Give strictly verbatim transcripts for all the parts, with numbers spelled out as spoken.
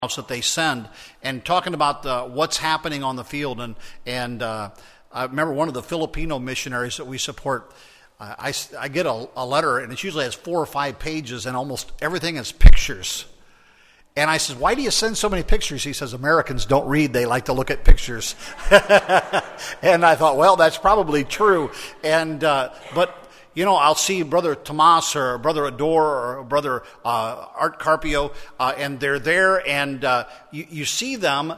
that they send, and talking about uh, what's happening on the field. And and uh, I remember one of the Filipino missionaries that we support, uh, I, I get a, a letter, and it usually has four or five pages, and almost everything is pictures. And I said, why do you send so many pictures? He says, Americans don't read, they like to look at pictures. And I thought, well, that's probably true. And uh, but you know, I'll see Brother Tomas or Brother Ador or Brother uh, Art Carpio, uh, and they're there, and uh, you, you see them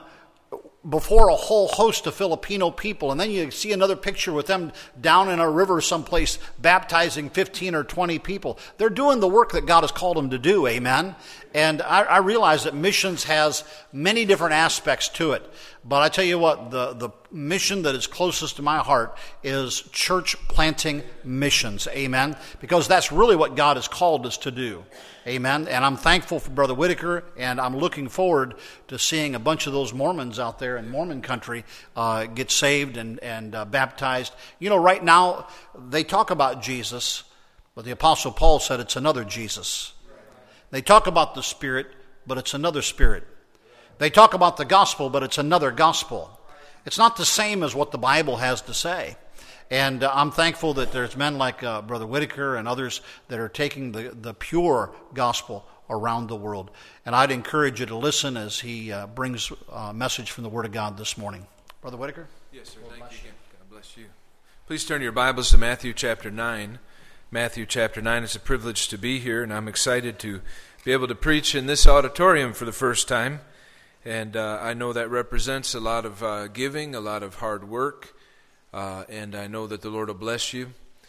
before a whole host of Filipino people, and then you see another picture with them down in a river someplace baptizing fifteen or twenty people. They're doing the work that God has called them to do, amen? And I, I realize that missions has many different aspects to it. But I tell you what, the, the mission that is closest to my heart is church planting missions, amen? Because that's really what God has called us to do, amen? And I'm thankful for Brother Whitaker, and I'm looking forward to seeing a bunch of those Mormons out there in Mormon country uh, get saved and, and uh, baptized. You know, right now, they talk about Jesus, but the Apostle Paul said it's another Jesus. They talk about the Spirit, but it's another Spirit. They talk about the gospel, but it's another gospel. It's not the same as what the Bible has to say. And uh, I'm thankful that there's men like uh, Brother Whitaker and others that are taking the, the pure gospel around the world. And I'd encourage you to listen as he uh, brings a message from the Word of God this morning. Brother Whitaker? Yes, sir. Thank you again. God bless you. Please turn your Bibles to Matthew chapter nine. Matthew chapter nine. It's a privilege to be here, and I'm excited to be able to preach in this auditorium for the first time. And uh, I know that represents a lot of uh, giving, a lot of hard work, uh, and I know that the Lord will bless you.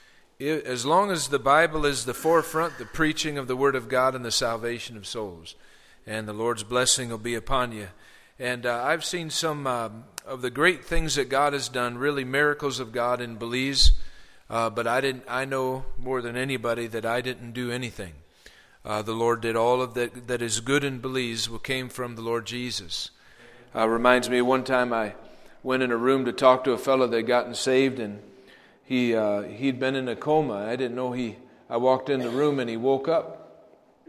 It, as long as the Bible is the forefront, the preaching of the Word of God and the salvation of souls, and the Lord's blessing will be upon you. And uh, I've seen some uh, of the great things that God has done, really miracles of God in Belize, uh, but I didn't. I know more than anybody that I didn't do anything. Uh, the Lord did all of that that is good in Belize came from the Lord Jesus. Uh, reminds me of one time I went in a room to talk to a fellow that had gotten saved, and he, uh, he'd been in a coma. I didn't know he, I walked in the room and he woke up.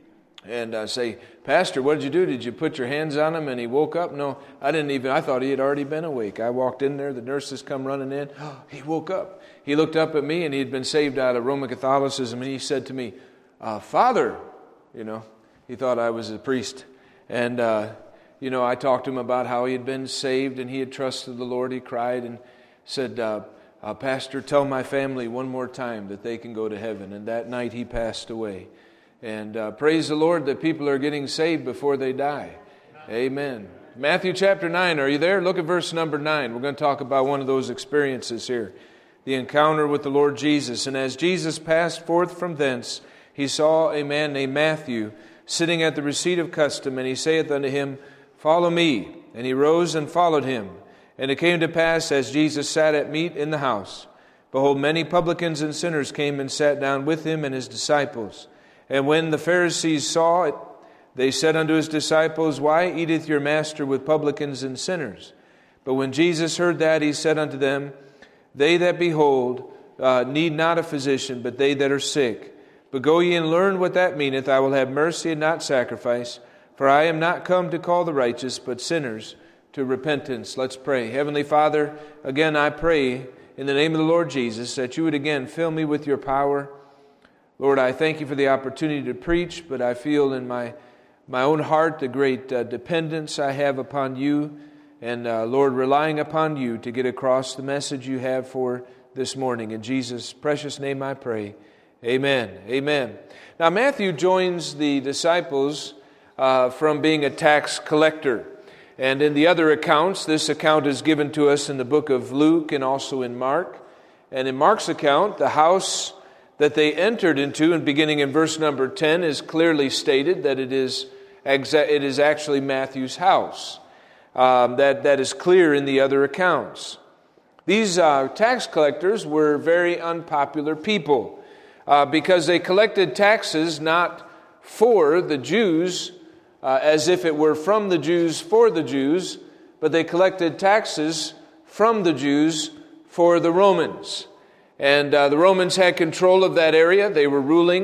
And I say, Pastor, what did you do? Did you put your hands on him and he woke up? No, I didn't even, I thought he had already been awake. I walked in there, the nurses come running in. Oh, he woke up. He looked up at me, and he had been saved out of Roman Catholicism, and he said to me, uh, Father, you know, he thought I was a priest. And, uh, you know, I talked to him about how he had been saved and he had trusted the Lord. He cried and said, uh, uh, Pastor, tell my family one more time that they can go to heaven. And that night he passed away. And uh, praise the Lord that people are getting saved before they die. Amen. Matthew chapter nine, are you there? Look at verse number nine. We're going to talk about one of those experiences here. The encounter with the Lord Jesus. And as Jesus passed forth from thence, he saw a man named Matthew sitting at the receipt of custom, and he saith unto him, Follow me. And he rose and followed him. And it came to pass, as Jesus sat at meat in the house, behold, many publicans and sinners came and sat down with him and his disciples. And when the Pharisees saw it, they said unto his disciples, Why eateth your master with publicans and sinners? But when Jesus heard that, he said unto them, They that behold uh, need not a physician, but they that are sick. But go ye and learn what that meaneth. I will have mercy and not sacrifice. For I am not come to call the righteous, but sinners to repentance. Let's pray. Heavenly Father, again I pray in the name of the Lord Jesus that you would again fill me with your power. Lord, I thank you for the opportunity to preach, but I feel in my, my own heart the great uh, dependence I have upon you. And uh, Lord, relying upon you to get across the message you have for this morning. In Jesus' precious name I pray. Amen. Amen. Now, Matthew joins the disciples uh, from being a tax collector. And in the other accounts, this account is given to us in the book of Luke and also in Mark. And in Mark's account, the house that they entered into, and beginning in verse number ten, is clearly stated that it is exa- it is actually Matthew's house. Um, that, that is clear in the other accounts. These uh, tax collectors were very unpopular people. Uh, because they collected taxes not for the Jews, uh, as if it were from the Jews for the Jews, but they collected taxes from the Jews for the Romans. And uh, the Romans had control of that area. They were ruling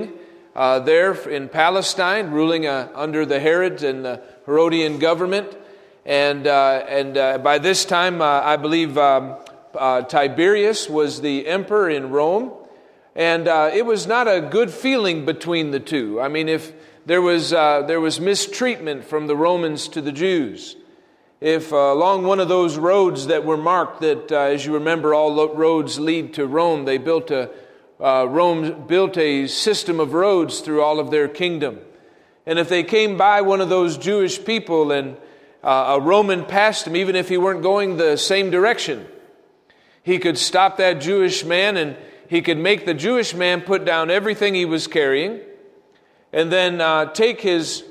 uh, there in Palestine, ruling uh, under the Herod and the Herodian government. And uh, and uh, by this time, uh, I believe um, uh, Tiberius was the emperor in Rome. And uh, it was not a good feeling between the two. I mean, if there was uh, there was mistreatment from the Romans to the Jews. If uh, along one of those roads that were marked that, uh, as you remember, all roads lead to Rome, they built a uh, Rome built a system of roads through all of their kingdom. And if they came by one of those Jewish people and uh, a Roman passed him, even if he weren't going the same direction, he could stop that Jewish man and he could make the Jewish man put down everything he was carrying and then uh, take his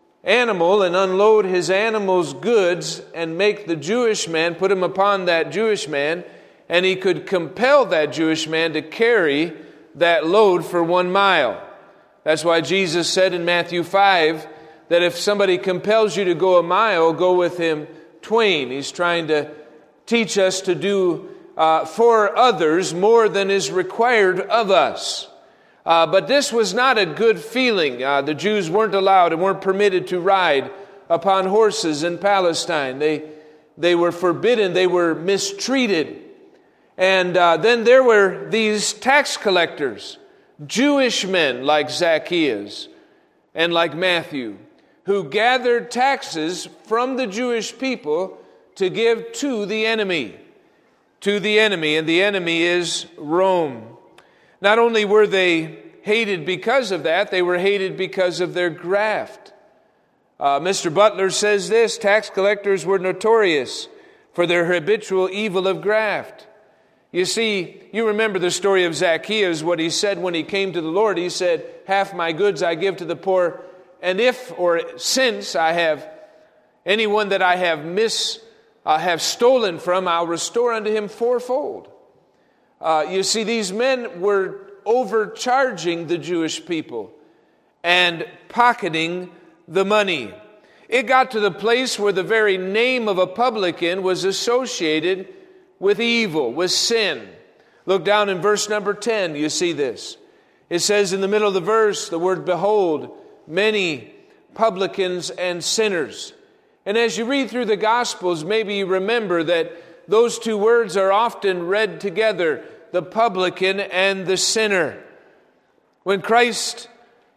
animal and unload his animal's goods and make the Jewish man, put him upon that Jewish man, and he could compel that Jewish man to carry that load for one mile. That's why Jesus said in Matthew five that if somebody compels you to go a mile, go with him twain. He's trying to teach us to do uh, for others more than is required of us. Uh, but this was not a good feeling. Uh, the Jews weren't allowed and weren't permitted to ride upon horses in Palestine. They they were forbidden. They were mistreated. And uh, then there were these tax collectors, Jewish men like Zacchaeus and like Matthew, who gathered taxes from the Jewish people to give to the enemy. To the enemy, and the enemy is Rome. Not only were they hated because of that, they were hated because of their graft. Uh, Mister Butler says this, tax collectors were notorious for their habitual evil of graft. You see, you remember the story of Zacchaeus, what he said when he came to the Lord. He said, half my goods I give to the poor, and if or since I have anyone that I have mis, uh, have stolen from, I'll restore unto him fourfold. Uh, you see, these men were overcharging the Jewish people and pocketing the money. It got to the place where the very name of a publican was associated with evil, with sin. Look down in verse number ten, you see this. It says in the middle of the verse, the word behold, many publicans and sinners. And as you read through the Gospels, maybe you remember that those two words are often read together, the publican and the sinner. When Christ,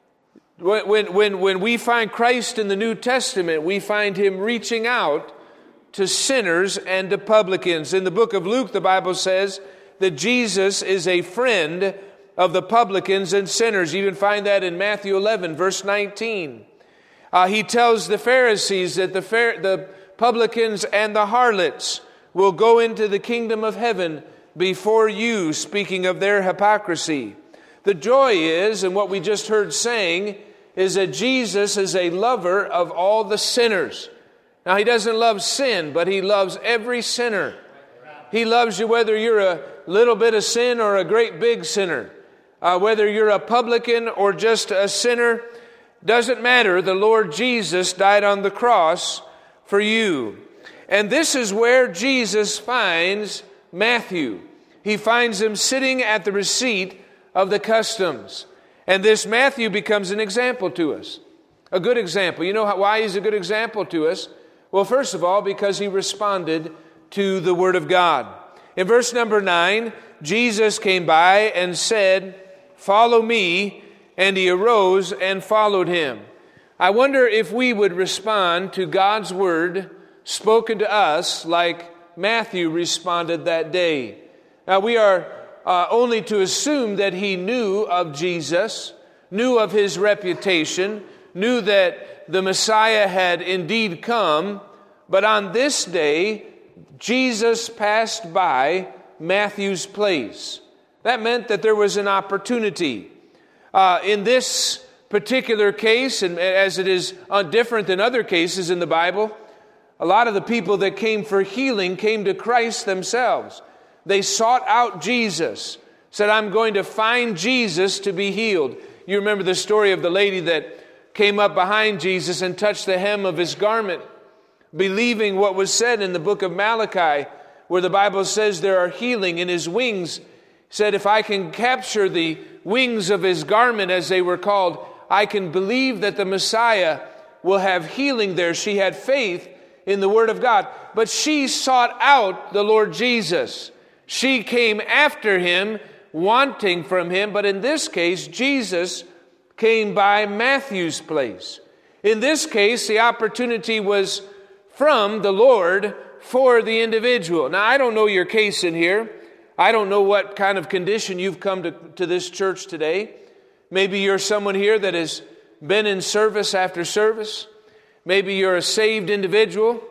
when, when, when we find Christ in the New Testament, we find him reaching out to sinners and to publicans. In the book of Luke, the Bible says that Jesus is a friend of the publicans and sinners. You even find that in Matthew eleven, verse nineteen. Uh, he tells the Pharisees that the, the publicans and the harlots will go into the kingdom of heaven before you, speaking of their hypocrisy. The joy is, and what we just heard saying, is that Jesus is a lover of all the sinners. Now, he doesn't love sin, but he loves every sinner. He loves you whether you're a little bit of sin or a great big sinner. Uh, whether you're a publican or just a sinner, doesn't matter. The Lord Jesus died on the cross for you. And this is where Jesus finds Matthew. He finds him sitting at the receipt of the customs. And this Matthew becomes an example to us. A good example. You know how, why he's a good example to us? Well, first of all, because he responded to the Word of God. In verse number nine, Jesus came by and said, "Follow me," and he arose and followed him. I wonder if we would respond to God's Word spoken to us like Matthew responded that day. Now, we are uh, only to assume that he knew of Jesus, knew of his reputation, knew that the Messiah had indeed come, but on this day, Jesus passed by Matthew's place. That meant that there was an opportunity. Uh, in this particular case, and as it is uh, different than other cases in the Bible, a lot of the people that came for healing came to Christ themselves. They sought out Jesus, said, "I'm going to find Jesus to be healed." You remember the story of the lady that came up behind Jesus and touched the hem of his garment, believing what was said in the book of Malachi, where the Bible says there are healing in his wings. Said, if I can capture the wings of his garment, as they were called, I can believe that the Messiah will have healing there. She had faith in the Word of God. But she sought out the Lord Jesus. She came after him, wanting from him. But in this case, Jesus came by Matthew's place. In this case, the opportunity was from the Lord for the individual. Now, I don't know your case in here. I don't know what kind of condition you've come to, to this church today. Maybe you're someone here that has been in service after service. Maybe you're a saved individual.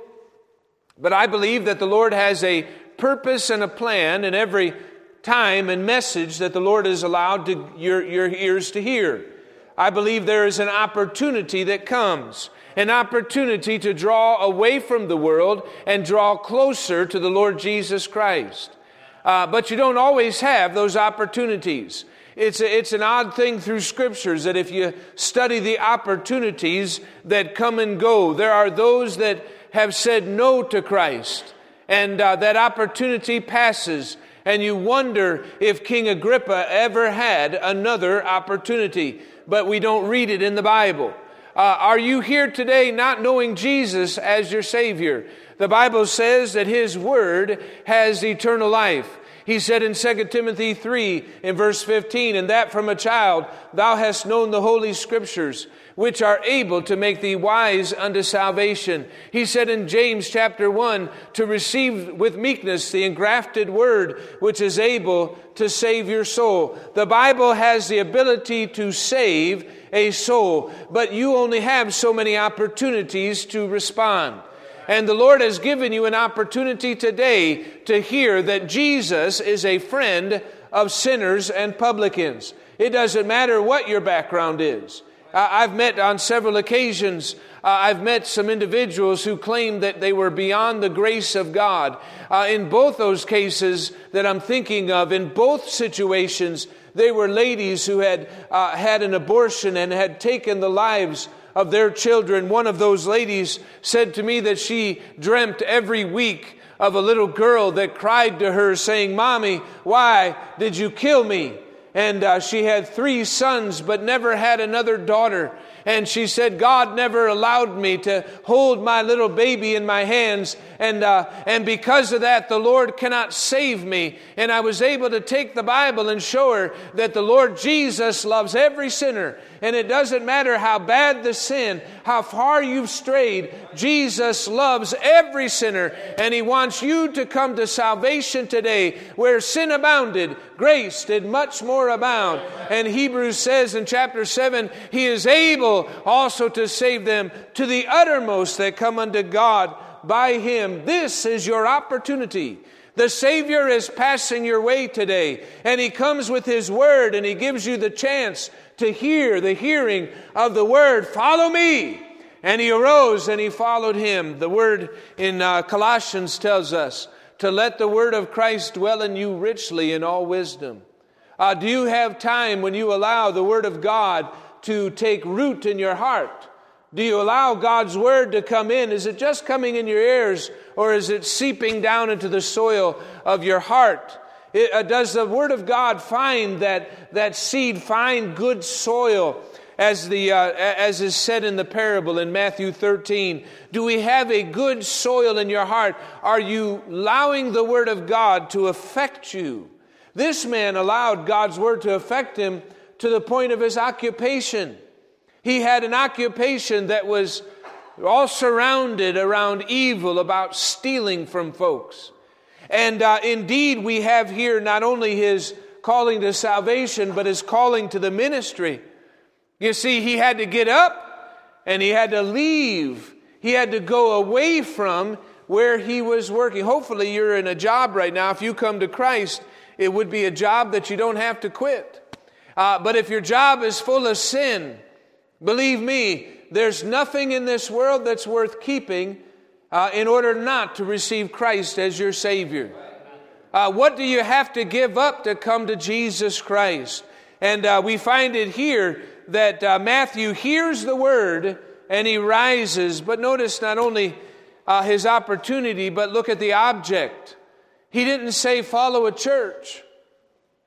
But I believe that the Lord has a purpose and a plan in every time and message that the Lord has allowed to your, your ears to hear. I believe there is an opportunity that comes, an opportunity to draw away from the world and draw closer to the Lord Jesus Christ. Uh, but you don't always have those opportunities. It's a, it's an odd thing through Scriptures that if you study the opportunities that come and go, there are those that have said no to Christ, and uh, that opportunity passes, and you wonder if King Agrippa ever had another opportunity, but we don't read it in the Bible. Uh, are you here today not knowing Jesus as your Savior? The Bible says that His Word has eternal life. He said in Second Timothy three, in verse fifteen, and that from a child thou hast known the Holy Scriptures, which are able to make thee wise unto salvation. He said in James chapter one, to receive with meekness the engrafted word, which is able to save your soul. The Bible has the ability to save a soul, but you only have so many opportunities to respond. And the Lord has given you an opportunity today to hear that Jesus is a friend of sinners and publicans. It doesn't matter what your background is. Uh, I've met on several occasions, uh, I've met some individuals who claimed that they were beyond the grace of God. Uh, in both those cases that I'm thinking of, in both situations, they were ladies who had uh, had an abortion and had taken the lives of their children. One of those ladies said to me that she dreamt every week of a little girl that cried to her saying, "Mommy, why did you kill me?" And uh, she had three sons but never had another daughter. And she said, God never allowed me to hold my little baby in my hands. And uh, and because of that, the Lord cannot save me. And I was able to take the Bible and show her that the Lord Jesus loves every sinner. And it doesn't matter how bad the sin, how far you've strayed, Jesus loves every sinner. And He wants you to come to salvation today. Where sin abounded, grace did much more abound. And Hebrews says in chapter seven, He is able also to save them to the uttermost that come unto God by Him. This is your opportunity. The Savior is passing your way today, and He comes with His Word, and He gives you the chance to hear the hearing of the Word. Follow me. And He arose and He followed Him. The Word in uh, Colossians tells us to let the Word of Christ dwell in you richly in all wisdom. Uh, do you have time when you allow the Word of God to take root in your heart? Do you allow God's Word to come in? Is it just coming in your ears, or is it seeping down into the soil of your heart? It, uh, does the Word of God find that, that seed, find good soil, as the uh, as is said in the parable in Matthew thirteen? Do we have a good soil in your heart? Are you allowing the Word of God to affect you? This man allowed God's Word to affect him to the point of his occupation. He had an occupation that was all surrounded around evil, about stealing from folks. And uh, indeed, we have here not only his calling to salvation, but his calling to the ministry. You see, he had to get up and he had to leave. He had to go away from where he was working. Hopefully, you're in a job right now. If you come to Christ, it would be a job that you don't have to quit. Uh, but if your job is full of sin, believe me, there's nothing in this world that's worth keeping uh, in order not to receive Christ as your Savior. Uh, what do you have to give up to come to Jesus Christ? And uh, we find it here that uh, Matthew hears the word and he rises. But notice not only uh, his opportunity, but look at the object. He didn't say follow a church.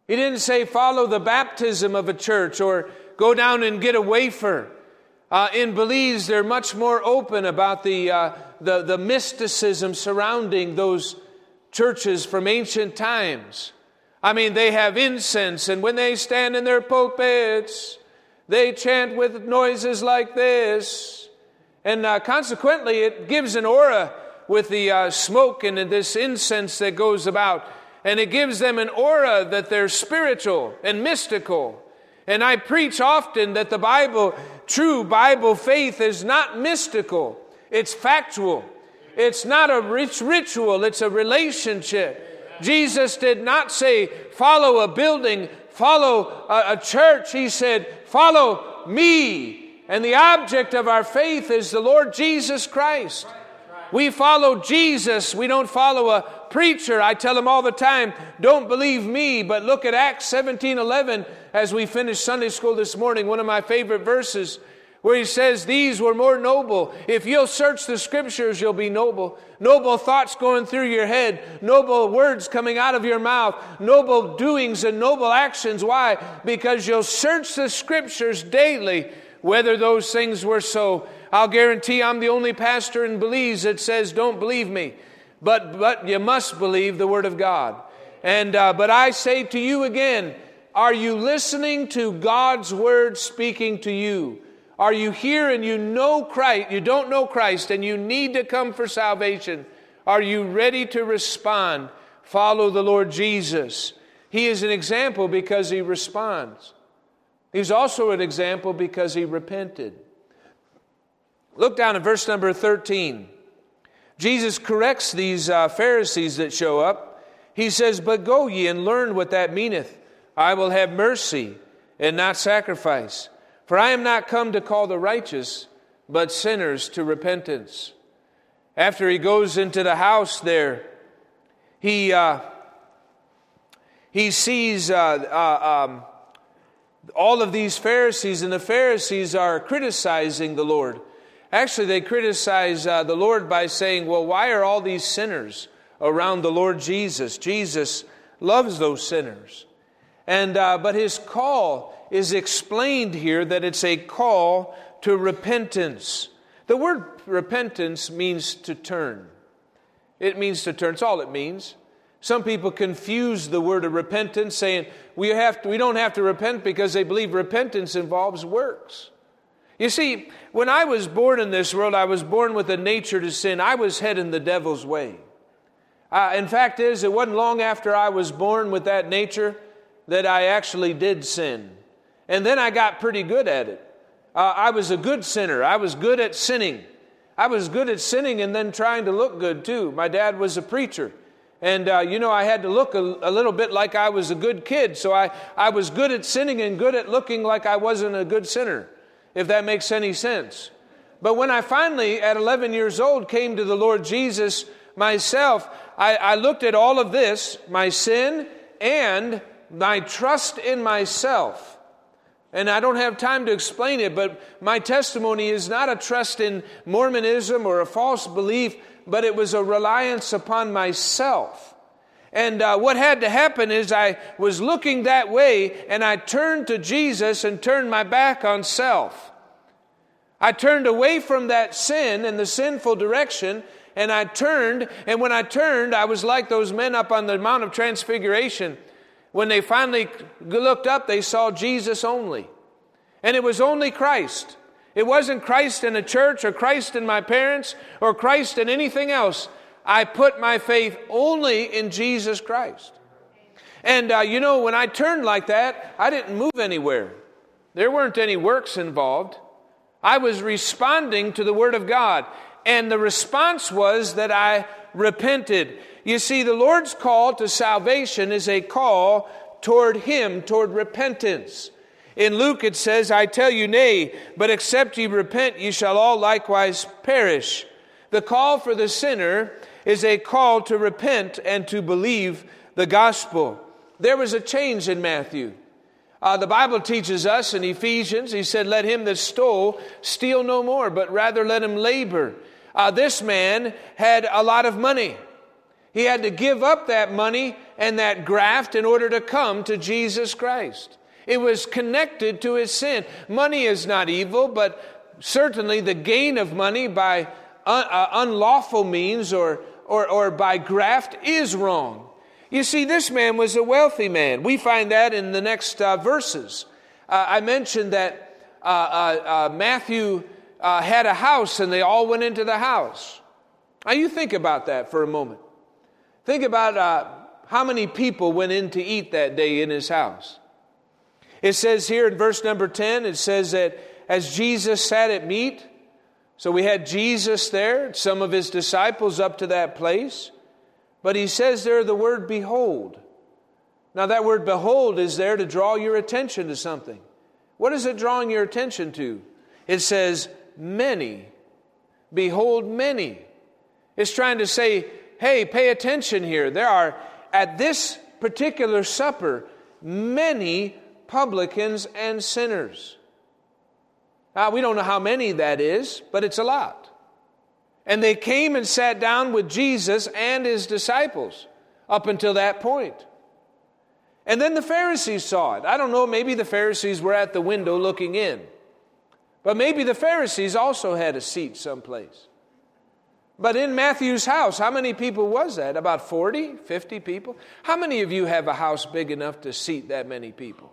He didn't say follow the baptism of a church or go down and get a wafer. Uh, in Belize, they're much more open about the, uh, the, the mysticism surrounding those churches from ancient times. I mean, they have incense, and when they stand in their pulpits, they chant with noises like this. And uh, consequently, it gives an aura with the uh, smoke and this incense that goes about. And it gives them an aura that they're spiritual and mystical. And I preach often that the Bible, true Bible faith is not mystical. It's factual. It's not a rich ritual. It's a relationship. Jesus did not say, follow a building, follow a, a church. He said, follow me. And the object of our faith is the Lord Jesus Christ. We follow Jesus. We don't follow a preacher. I tell them all the time, don't believe me, but look at Acts seventeen eleven as we finish Sunday school this morning, one of my favorite verses, where he says, these were more noble. If you'll search the Scriptures, you'll be noble. Noble thoughts going through your head, noble words coming out of your mouth, noble doings and noble actions. Why? Because you'll search the Scriptures daily, whether those things were so. I'll guarantee I'm the only pastor in Belize that says, don't believe me. But but you must believe the Word of God. And uh, but I say to you again, are you listening to God's Word speaking to you? Are you here and you know Christ, you don't know Christ, and you need to come for salvation? Are you ready to respond? Follow the Lord Jesus. He is an example because He responds. He's also an example because He repented. Look down at verse number thirteen. Jesus corrects these uh, Pharisees that show up. He says, but go ye and learn what that meaneth. I will have mercy and not sacrifice. For I am not come to call the righteous, but sinners to repentance. After he goes into the house there, he uh, he sees uh, uh, um, all of these Pharisees, and the Pharisees are criticizing the Lord. Actually, they criticize uh, the Lord by saying, well, why are all these sinners around the Lord Jesus? Jesus loves those sinners. And uh, but his call is explained here that it's a call to repentance. The word repentance means to turn. It means to turn. It's all it means. Some people confuse the word of repentance, saying we have to, we don't have to repent because they believe repentance involves works. You see, when I was born in this world, I was born with a nature to sin. I was heading the devil's way. Uh, in fact is, it wasn't long after I was born with that nature that I actually did sin. And then I got pretty good at it. Uh, I was a good sinner. I was good at sinning. I was good at sinning and then trying to look good too. My dad was a preacher. And, uh, you know, I had to look a, a little bit like I was a good kid. So I, I was good at sinning and good at looking like I wasn't a good sinner, if that makes any sense. But when I finally, at eleven years old, came to the Lord Jesus myself, I, I looked at all of this, my sin and my trust in myself. And I don't have time to explain it, but my testimony is not a trust in Mormonism or a false belief, but it was a reliance upon myself. And uh, what had to happen is I was looking that way, and I turned to Jesus and turned my back on self. I turned away from that sin and the sinful direction, and I turned, and when I turned, I was like those men up on the Mount of Transfiguration. When they finally looked up, they saw Jesus only. And it was only Christ. It wasn't Christ in a church or Christ in my parents or Christ in anything else. I put my faith only in Jesus Christ. And, uh, you know, when I turned like that, I didn't move anywhere. There weren't any works involved. I was responding to the Word of God. And the response was that I repented. You see, the Lord's call to salvation is a call toward Him, toward repentance. In Luke it says, I tell you, nay, but except ye repent, ye shall all likewise perish. The call for the sinner is a call to repent and to believe the gospel. There was a change in Matthew. Uh, the Bible teaches us in Ephesians, he said, let him that stole steal no more, but rather let him labor. Uh, this man had a lot of money. He had to give up that money and that graft in order to come to Jesus Christ. It was connected to his sin. Money is not evil, but certainly the gain of money by un- uh, unlawful means or, or, or by graft is wrong. You see, this man was a wealthy man. We find that in the next uh, verses. Uh, I mentioned that uh, uh, uh, Matthew uh, had a house and they all went into the house. Now you think about that for a moment. Think about uh, how many people went in to eat that day in his house. It says here in verse number ten, it says that as Jesus sat at meat, so we had Jesus there, some of his disciples up to that place. But he says there the word behold. Now that word behold is there to draw your attention to something. What is it drawing your attention to? It says many. Behold many. It's trying to say, hey, pay attention here. There are, at this particular supper, many publicans and sinners. Now, we don't know how many that is, but it's a lot. And they came and sat down with Jesus and his disciples up until that point. And then the Pharisees saw it. I don't know, maybe the Pharisees were at the window looking in. But maybe the Pharisees also had a seat someplace. But in Matthew's house, how many people was that? About forty, fifty people? How many of you have a house big enough to seat that many people?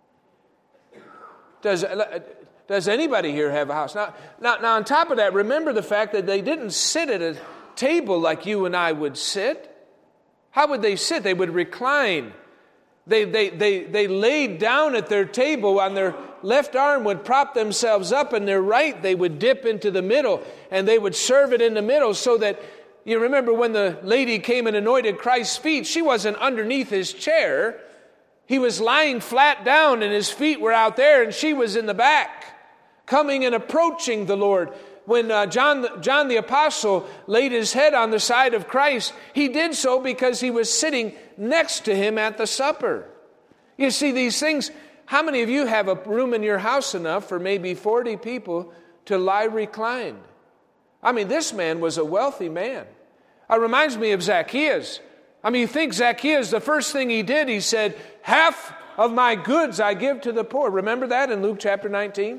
Does, does anybody here have a house? Now, now, now, on top of that, remember the fact that they didn't sit at a table like you and I would sit. How would they sit? They would recline. They, they, they, they laid down at their table. On their left arm would prop themselves up, and their right they would dip into the middle, and they would serve it in the middle so that, you remember when the lady came and anointed Christ's feet, she wasn't underneath his chair. He was lying flat down, and his feet were out there, and she was in the back, coming and approaching the Lord. When uh, John, John the Apostle laid his head on the side of Christ, he did so because he was sitting next to him at the supper. You see, these things, how many of you have a room in your house enough for maybe forty people to lie reclined? I mean, this man was a wealthy man. It reminds me of Zacchaeus. I mean, you think Zacchaeus, the first thing he did, he said, half of my goods I give to the poor. Remember that in Luke chapter nineteen?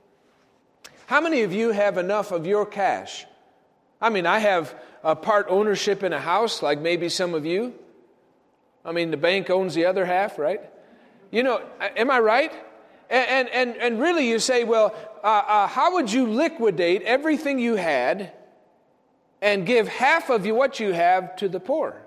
How many of you have enough of your cash? I mean, I have a part ownership in a house, like maybe some of you. I mean, the bank owns the other half, right? You know, am I right? And and and really you say, well, uh, uh, how would you liquidate everything you had and give half of you what you have to the poor?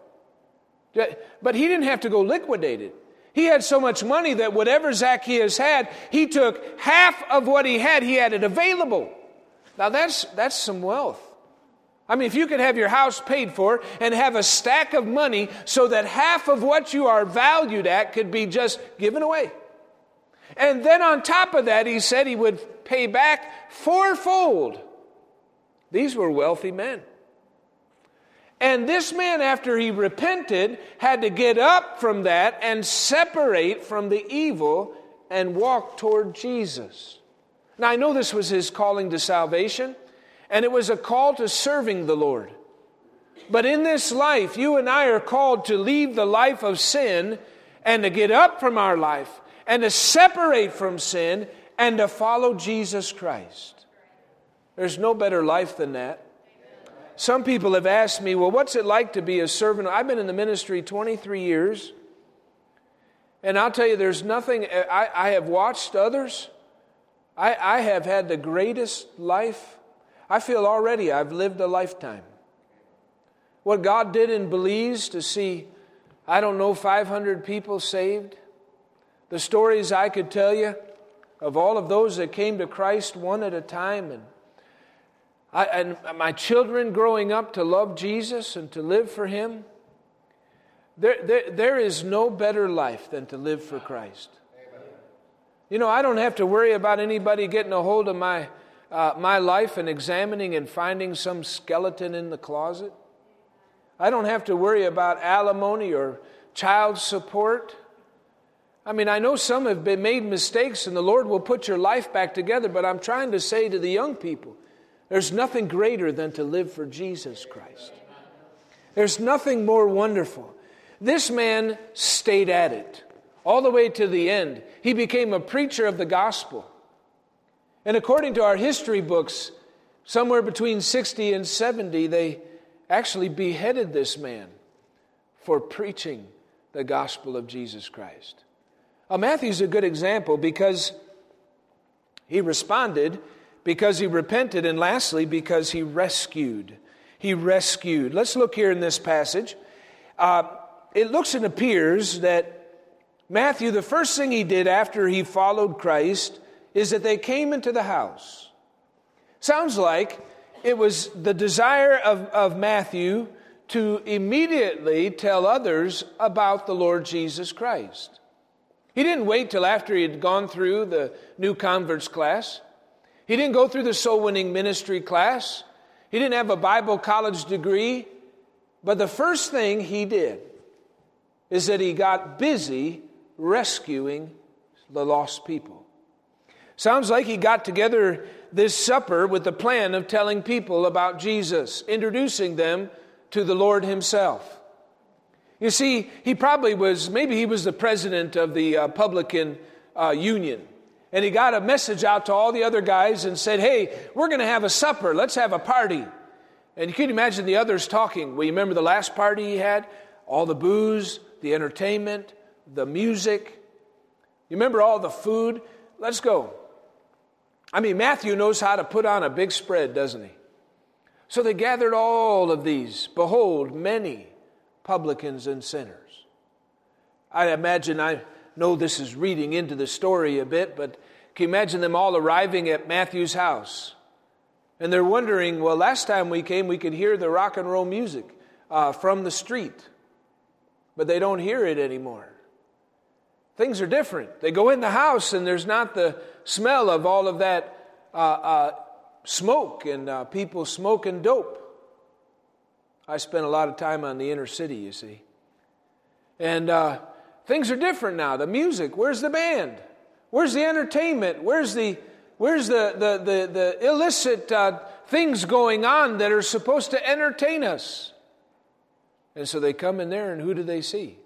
But he didn't have to go liquidate it. He had so much money that whatever Zacchaeus had, he took half of what he had, he had it available. Now that's that's some wealth. I mean, if you could have your house paid for and have a stack of money so that half of what you are valued at could be just given away. And then on top of that, he said he would pay back fourfold. These were wealthy men. And this man, after he repented, had to get up from that and separate from the evil and walk toward Jesus. Now, I know this was his calling to salvation, and it was a call to serving the Lord. But in this life, you and I are called to leave the life of sin and to get up from our life and to separate from sin and to follow Jesus Christ. There's no better life than that. Some people have asked me, well, what's it like to be a servant? I've been in the ministry twenty-three years. And I'll tell you, there's nothing, I, I have watched others. I, I have had the greatest life. I feel already I've lived a lifetime. What God did in Belize to see, I don't know, five hundred people saved. The stories I could tell you of all of those that came to Christ one at a time, and I, and my children growing up to love Jesus and to live for Him. There, there, there is no better life than to live for Christ. You know, I don't have to worry about anybody getting a hold of my uh, my life and examining and finding some skeleton in the closet. I don't have to worry about alimony or child support. I mean, I know some have been made mistakes, and the Lord will put your life back together, but I'm trying to say to the young people, there's nothing greater than to live for Jesus Christ. There's nothing more wonderful. This man stayed at it all the way to the end. He became a preacher of the gospel. And according to our history books, somewhere between sixty and seventy, they actually beheaded this man for preaching the gospel of Jesus Christ. Now, Matthew's a good example because he responded, because he repented, and lastly, because he rescued. He rescued. Let's look here in this passage. Uh, it looks and appears that Matthew, the first thing he did after he followed Christ is that they came into the house. Sounds like it was the desire of, of Matthew to immediately tell others about the Lord Jesus Christ. He didn't wait till after he had gone through the new converts class. He didn't go through the soul winning ministry class. He didn't have a Bible college degree. But the first thing he did is that he got busy rescuing the lost people. Sounds like he got together this supper with the plan of telling people about Jesus, introducing them to the Lord himself. You see, he probably was, maybe he was the president of the uh, publican uh, union. And he got a message out to all the other guys and said, hey, we're going to have a supper. Let's have a party. And you can imagine the others talking. Well, you remember the last party he had? All the booze, the entertainment, the music. You remember all the food? Let's go. I mean, Matthew knows how to put on a big spread, doesn't he? So they gathered all of these. Behold, many publicans and sinners. I imagine, I know this is reading into the story a bit, but can you imagine them all arriving at Matthew's house? And they're wondering, well, last time we came, we could hear the rock and roll music uh, from the street. But they don't hear it anymore. Things are different. They go in the house and there's not the smell of all of that uh, uh, smoke and uh, people smoking dope. I spent a lot of time on the inner city, you see. And uh, things are different now. The music, where's the band? Where's the entertainment? Where's the where's the the the, the illicit uh, things going on that are supposed to entertain us? And so they come in there, and who do they see?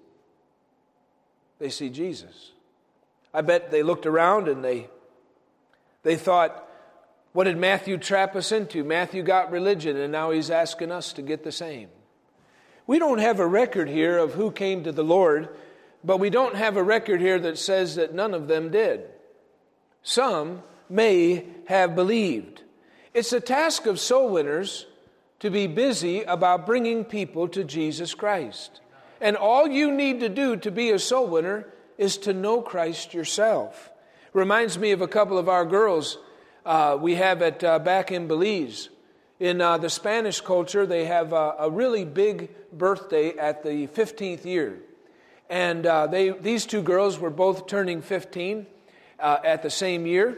They see Jesus. I bet they looked around and they they thought, what did Matthew trap us into? Matthew got religion, and now he's asking us to get the same. We don't have a record here of who came to the Lord, but we don't have a record here that says that none of them did. Some may have believed. It's the task of soul winners to be busy about bringing people to Jesus Christ. And all you need to do to be a soul winner is to know Christ yourself. Reminds me of a couple of our girls uh, we have at uh, back in Belize. In uh, the Spanish culture, they have a, a really big birthday at the fifteenth year. And uh, they these two girls were both turning fifteen uh, at the same year.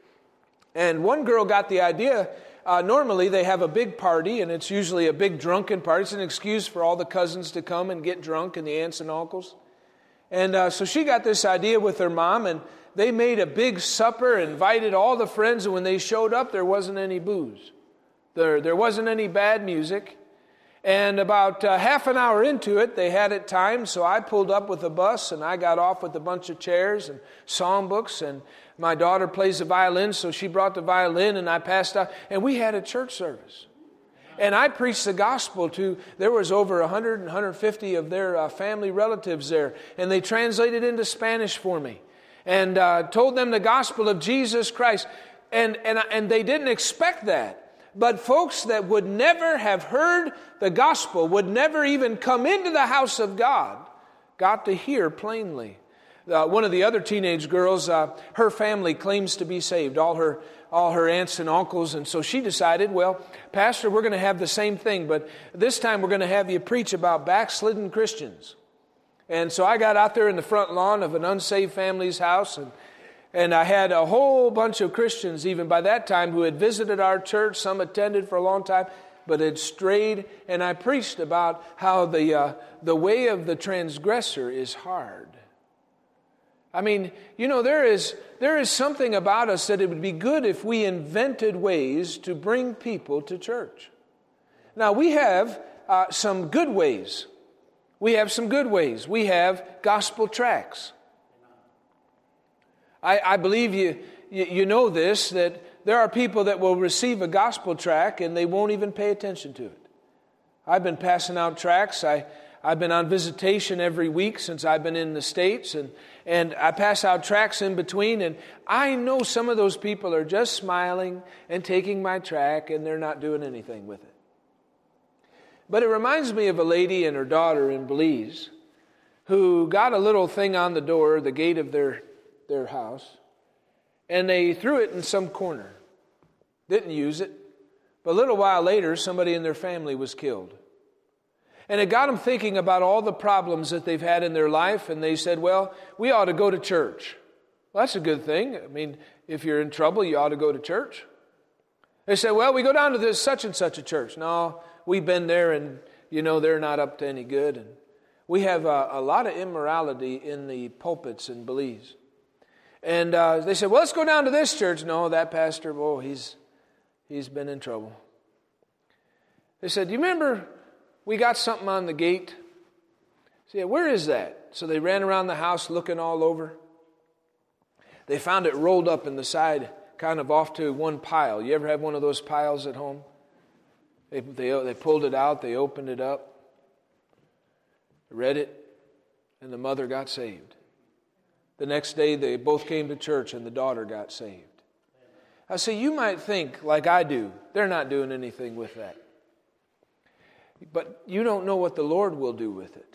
And one girl got the idea. Uh, normally they have a big party, and it's usually a big drunken party. It's an excuse for all the cousins to come and get drunk, and the aunts and uncles. And uh, so she got this idea with her mom, and they made a big supper, invited all the friends, and when they showed up, there wasn't any booze. There, there wasn't any bad music. And about uh, half an hour into it, they had it timed, so I pulled up with a bus, and I got off with a bunch of chairs and psalm books, and my daughter plays the violin, so she brought the violin, and I passed out, and we had a church service. And I preached the gospel to, there was over one hundred and one hundred fifty of their uh, family relatives there, and they translated into Spanish for me, and uh, told them the gospel of Jesus Christ, and, and, and they didn't expect that. But folks that would never have heard the gospel, would never even come into the house of God, got to hear plainly. Uh, one of the other teenage girls, uh, her family claims to be saved, all her all her aunts and uncles, and so she decided, well, Pastor, we're going to have the same thing, but this time we're going to have you preach about backslidden Christians. And so I got out there in the front lawn of an unsaved family's house, and And I had a whole bunch of Christians, even by that time, who had visited our church. Some attended for a long time, but had strayed. And I preached about how the uh, the way of the transgressor is hard. I mean, you know, there is there is something about us that it would be good if we invented ways to bring people to church. Now, we have uh, some good ways. We have some good ways. We have gospel tracts. I, I believe you, you you know this, that there are people that will receive a gospel tract and they won't even pay attention to it. I've been passing out tracts. I, I've been on visitation every week since I've been in the States, and, and I pass out tracts in between, and I know some of those people are just smiling and taking my tract, and they're not doing anything with it. But it reminds me of a lady and her daughter in Belize who got a little thing on the door, the gate of their, their house, and they threw it in some corner. Didn't use it. But a little while later, somebody in their family was killed. And it got them thinking about all the problems that they've had in their life, and they said, well, we ought to go to church. Well, that's a good thing. I mean, if you're in trouble, you ought to go to church. They said, well, we go down to this such and such a church. No, we've been there, and, you know, they're not up to any good. And we have a, a lot of immorality in the pulpits in Belize. And uh, they said, well, let's go down to this church. No, that pastor, oh, he's he's been in trouble. They said, do you remember we got something on the gate? I said, where is that? So they ran around the house looking all over. They found it rolled up in the side, kind of off to one pile. You ever have one of those piles at home? They, they, they pulled it out, they opened it up, read it, and the mother got saved. The next day, they both came to church, and the daughter got saved. I say, you might think, like I do, they're not doing anything with that. But you don't know what the Lord will do with it.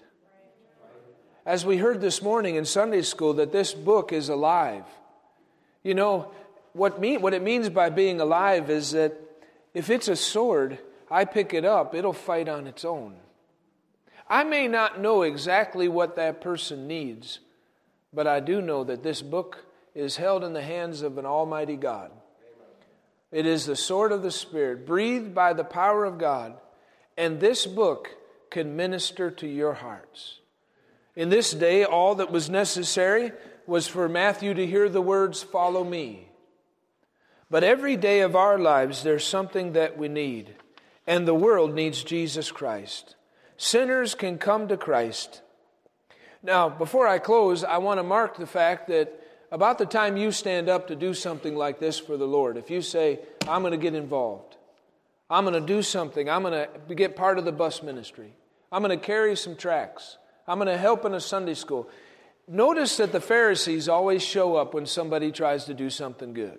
As we heard this morning in Sunday school, that this book is alive. You know, what, mean, what it means by being alive is that if it's a sword, I pick it up, it'll fight on its own. I may not know exactly what that person needs, but I do know that this book is held in the hands of an almighty God. It is the sword of the Spirit, breathed by the power of God, and this book can minister to your hearts. In this day, all that was necessary was for Matthew to hear the words, follow me. But every day of our lives, there's something that we need, and the world needs Jesus Christ. Sinners can come to Christ. Now, before I close, I want to mark the fact that about the time you stand up to do something like this for the Lord, if you say, I'm going to get involved, I'm going to do something, I'm going to get part of the bus ministry, I'm going to carry some tracts, I'm going to help in a Sunday school. Notice that the Pharisees always show up when somebody tries to do something good.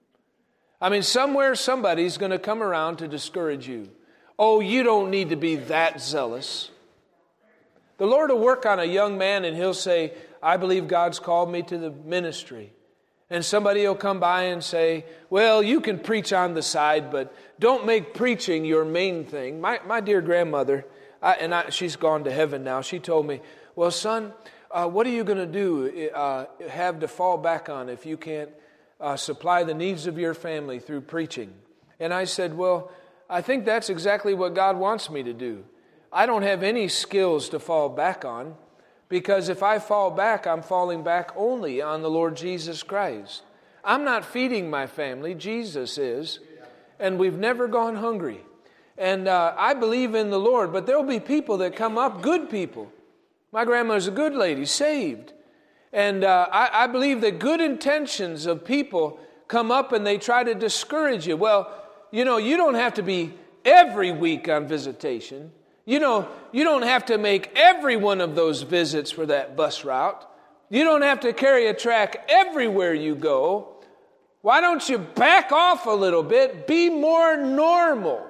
I mean, somewhere somebody's going to come around to discourage you. Oh, you don't need to be that zealous. The Lord will work on a young man and he'll say, I believe God's called me to the ministry. And somebody will come by and say, well, you can preach on the side, but don't make preaching your main thing. My my dear grandmother, I, and I, she's gone to heaven now, she told me, well, son, uh, what are you going to do, uh, have to fall back on if you can't uh, supply the needs of your family through preaching? And I said, well, I think that's exactly what God wants me to do. I don't have any skills to fall back on, because if I fall back, I'm falling back only on the Lord Jesus Christ. I'm not feeding my family, Jesus is, and we've never gone hungry. And uh, I believe in the Lord, but there'll be people that come up, good people. My grandmother's a good lady, saved. And uh, I, I believe that good intentions of people come up and they try to discourage you. Well, you know, you don't have to be every week on visitation. You know, you don't have to make every one of those visits for that bus route. You don't have to carry a tract everywhere you go. Why don't you back off a little bit? Be more normal.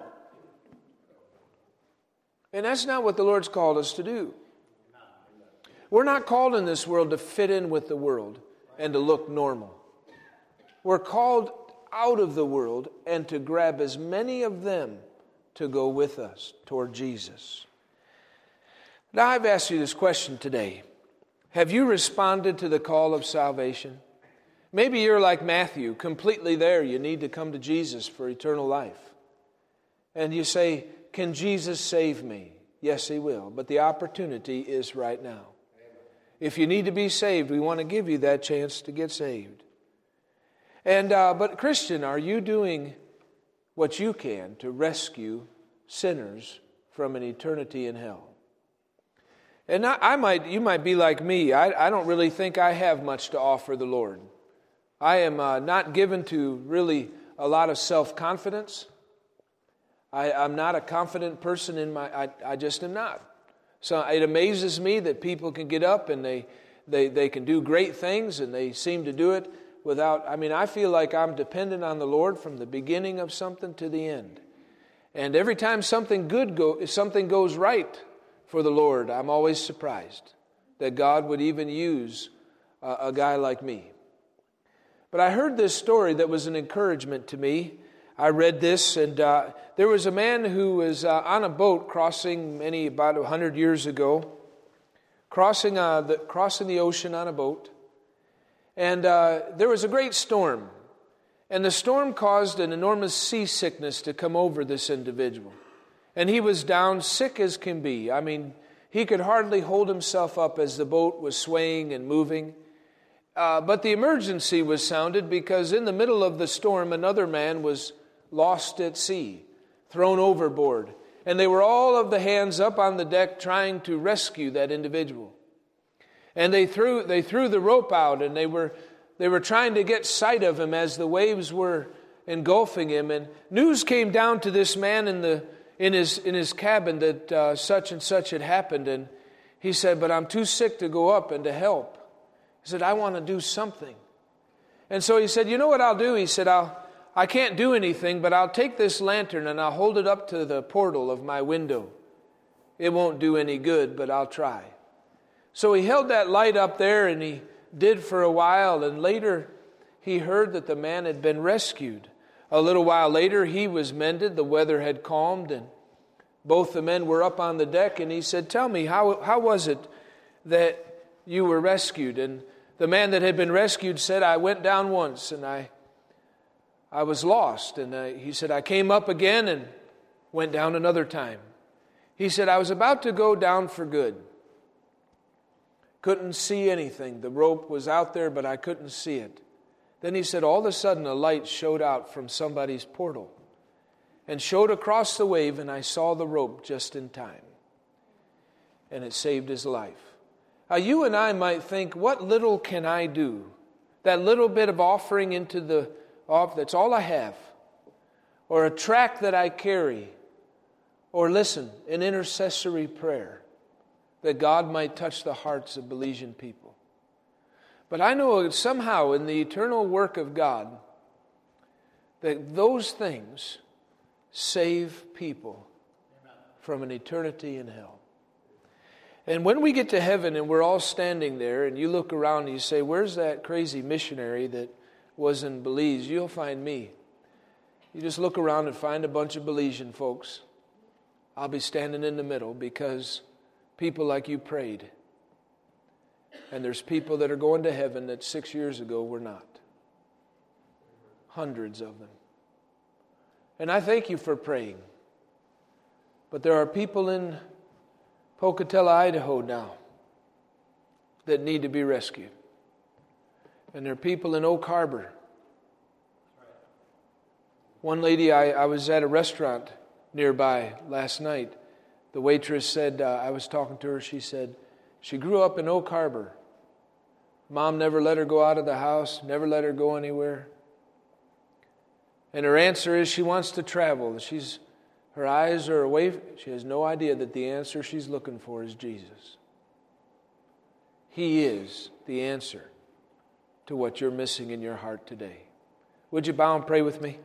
And that's not what the Lord's called us to do. We're not called in this world to fit in with the world and to look normal. We're called out of the world and to grab as many of them to go with us toward Jesus. Now, I've asked you this question today. Have you responded to the call of salvation? Maybe you're like Matthew, completely there. You need to come to Jesus for eternal life. And you say, can Jesus save me? Yes, He will. But the opportunity is right now. If you need to be saved, we want to give you that chance to get saved. And uh, but Christian, are you doing what you can to rescue sinners from an eternity in hell? And I, I might, you might be like me. I, I don't really think I have much to offer the Lord. I am uh, not given to really a lot of self-confidence. I, I'm not a confident person in my, I, I just am not. So it amazes me that people can get up and they, they, they can do great things and they seem to do it without, I mean, I feel like I'm dependent on the Lord from the beginning of something to the end. And every time something good go, something goes right for the Lord, I'm always surprised that God would even use a, a guy like me. But I heard this story that was an encouragement to me. I read this, and uh, there was a man who was uh, on a boat crossing many, about a hundred years ago, crossing, uh, the, crossing the ocean on a boat. And uh, there was a great storm. And the storm caused an enormous seasickness to come over this individual. And he was down sick as can be. I mean, he could hardly hold himself up as the boat was swaying and moving. Uh, but the emergency was sounded because in the middle of the storm, another man was lost at sea, thrown overboard. And they were all of the hands up on the deck trying to rescue that individual. And they threw they threw the rope out, and they were they were trying to get sight of him as the waves were engulfing him. And news came down to this man in the in his in his cabin that uh, such and such had happened. And he said, "But I'm too sick to go up and to help." He said, "I want to do something." And so he said, "You know what I'll do?" He said, "I'll I can't do anything, but I'll take this lantern and I'll hold it up to the portal of my window. It won't do any good, but I'll try." So he held that light up there, and he did for a while, and later he heard that the man had been rescued. A little while later, he was mended, the weather had calmed, and both the men were up on the deck, and he said, "Tell me, how, how was it that you were rescued?" And the man that had been rescued said, "I went down once, and I I was lost." And I, he said, "I came up again and went down another time." He said, "I was about to go down for good. Couldn't see anything. The rope was out there, but I couldn't see it." Then he said, all of a sudden a light showed out from somebody's portal and showed across the wave, and I saw the rope just in time. And it saved his life. Now you and I might think, what little can I do? That little bit of offering into the off, that's all I have. Or a tract that I carry. Or listen, an intercessory prayer, that God might touch the hearts of Belizean people. But I know somehow in the eternal work of God that those things save people from an eternity in hell. And when we get to heaven and we're all standing there and you look around and you say, "Where's that crazy missionary that was in Belize?" You'll find me. You just look around and find a bunch of Belizean folks. I'll be standing in the middle because people like you prayed. And there's people that are going to heaven that six years ago were not. Hundreds of them. And I thank you for praying. But there are people in Pocatello, Idaho now that need to be rescued. And there are people in Oak Harbor. One lady, I, I was at a restaurant nearby last night. The waitress said, uh, I was talking to her, she said, she grew up in Oak Harbor. Mom never let her go out of the house, never let her go anywhere. And her answer is she wants to travel. She's, her eyes are away. She has no idea that the answer she's looking for is Jesus. He is the answer to what you're missing in your heart today. Would you bow and pray with me?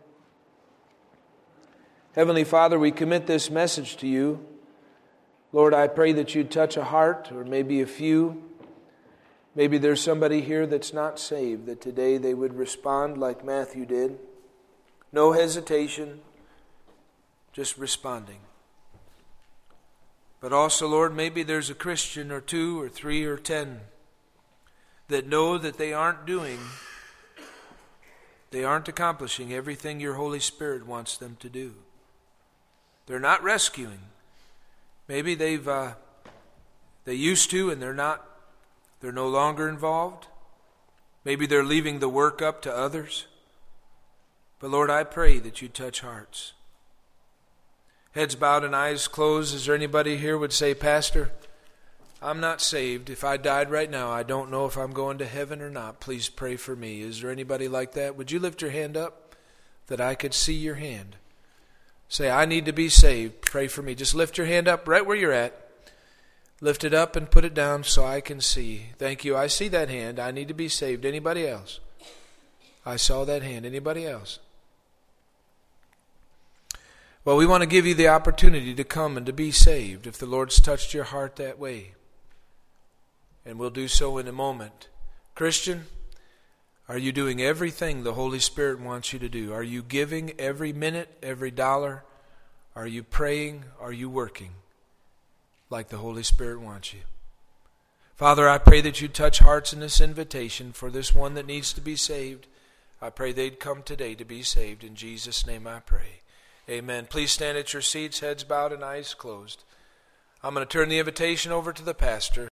Heavenly Father, we commit this message to you. Lord, I pray that you'd touch a heart, or maybe a few. Maybe there's somebody here that's not saved, that today they would respond like Matthew did. No hesitation, just responding. But also, Lord, maybe there's a Christian or two or three or ten that know that they aren't doing, they aren't accomplishing everything your Holy Spirit wants them to do. They're not rescuing. Maybe they've uh, they used to and they're not. They're no longer involved. Maybe they're leaving the work up to others. But Lord, I pray that you touch hearts. Heads bowed and eyes closed. Is there anybody here would say, Pastor, I'm not saved. If I died right now, I don't know if I'm going to heaven or not. Please pray for me. Is there anybody like that? Would you lift your hand up that I could see your hand? Say, I need to be saved. Pray for me. Just lift your hand up right where you're at. Lift it up and put it down so I can see. Thank you. I see that hand. I need to be saved. Anybody else? I saw that hand. Anybody else? Well, we want to give you the opportunity to come and to be saved if the Lord's touched your heart that way. And we'll do so in a moment. Christian, are you doing everything the Holy Spirit wants you to do? Are you giving every minute, every dollar? Are you praying? Are you working like the Holy Spirit wants you? Father, I pray that you touch hearts in this invitation for this one that needs to be saved. I pray they'd come today to be saved. In Jesus' name I pray. Amen. Please stand at your seats, heads bowed and eyes closed. I'm going to turn the invitation over to the pastor.